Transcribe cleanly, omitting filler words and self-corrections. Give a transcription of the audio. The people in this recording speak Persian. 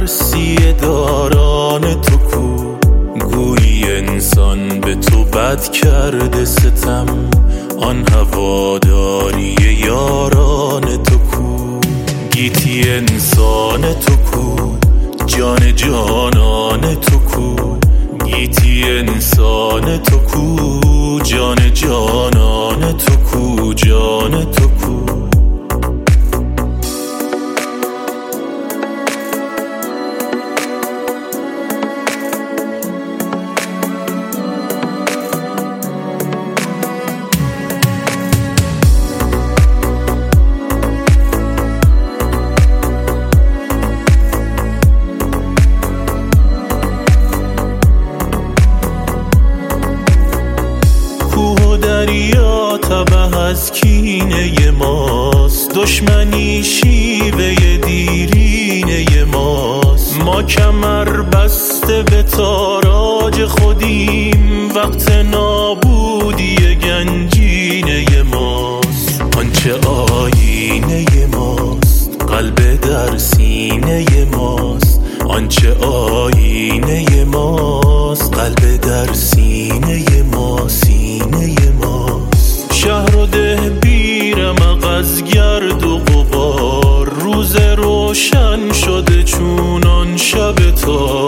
ترسی داران تو کو؟ گویی انسان به تو بد کرده ستم، آن هواداری یاران تو کو؟ گیتی انسان تو کو؟ جان جانان تو کو؟ گیتی انسان تو کو؟ جان جانان تو کو؟ جان تو کو؟ دریا تبه از کینه ماست، دشمنی شیوه دیرینه ماست. ما کمر بسته به تاراج خودیم، وقت نابودی گنجینه ماست. آنچه آینه ماست قلب در سینه ماست، آنچه آینه ماست قلب در سینه ما، سینه ماست. شهر و ده بیرمق از گرد و غبار، روز روشن شده چونان شب تار.